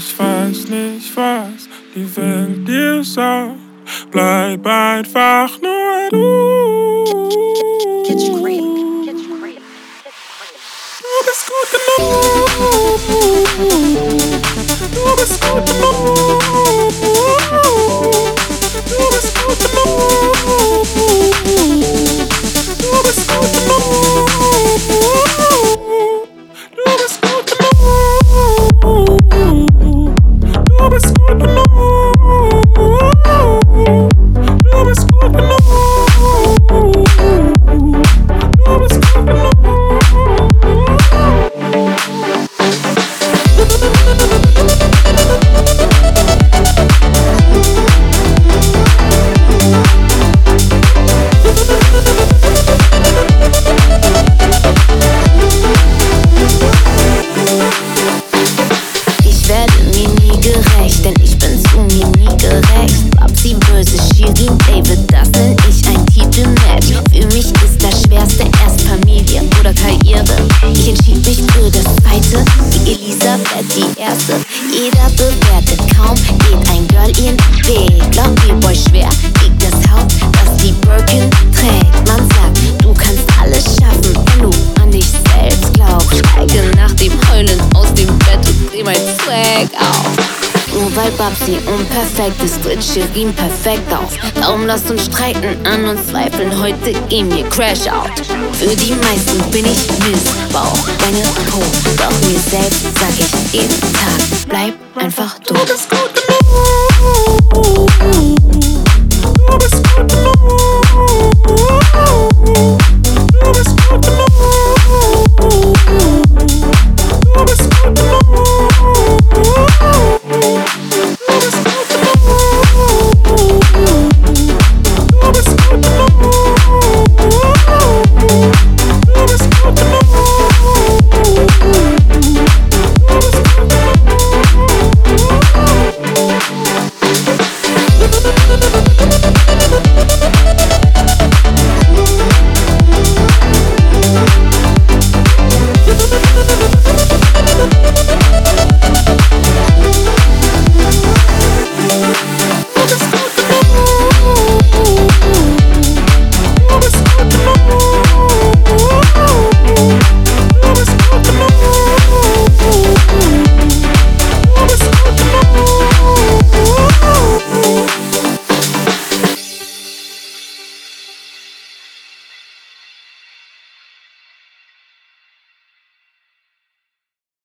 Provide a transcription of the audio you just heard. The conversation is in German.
Ich weiß nicht, was die Welt dir sagt. Bleib einfach nur du. Du bist gut genug. Du bist gut genug. Du bist gut genug. Du bist gut genug. Du bist gut genug. Du bist gut genug. Du bist gut genug. Du bist gut genug. Ich werde mir nie gerecht, denn ich bin zu mir nie gerecht. Babsi böse, Shirin, David, das nenn ich ein Titelmatch. Für mich ist das Schwerste erst Familie oder Karriere. Ich entschied mich für das Zweite, die Elisa wird die Erste. Jeder bewertet, kaum geht ein Girl ihren Weg. Glaubt ihr Boy schwer, liegt das Haupt, das die Birkin trägt. Man sagt, du kannst alles schaffen, wenn du an dich selbst glaubst. Steige nach dem Heulen aus dem Bett und dreh mein Swag auf. Nur weil Babsi unperfekt ist, tritt Shirin perfekt auf. Darum lasst uns streiten, an uns zweifeln, heute gehen wir Crash out. Für die meisten bin ich Missbauch, deine Po, doch mir selbst sag ich jeden Tag, bleib einfach du. Du bist gut genug.